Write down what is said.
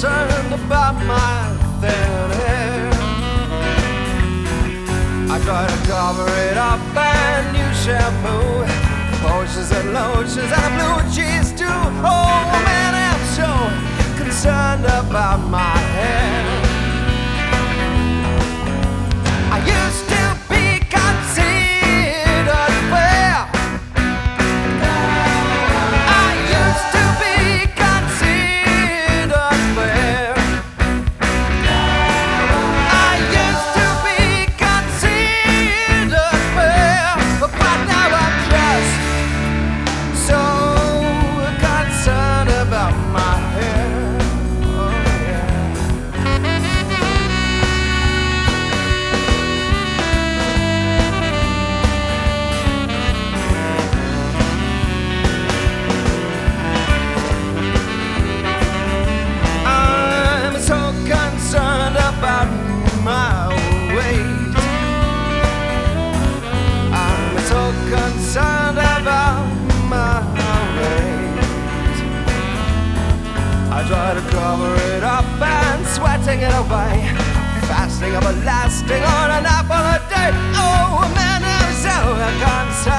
concerned about my thin hair. I try to cover it up and use shampoo, potions and lotions and a blue cheese too. Oh man, I'm so concerned about my hair. I used to be considered fair. I used to be considered fair. I used to be considered fair, but now I'm just so concerned about my hair. Oh yeah. I'm so concerned about my weight. I'm so concerned about my weight. I try to cover it up and sweating it away, fasting everlasting on an apple a day. Oh man, I'm so concerned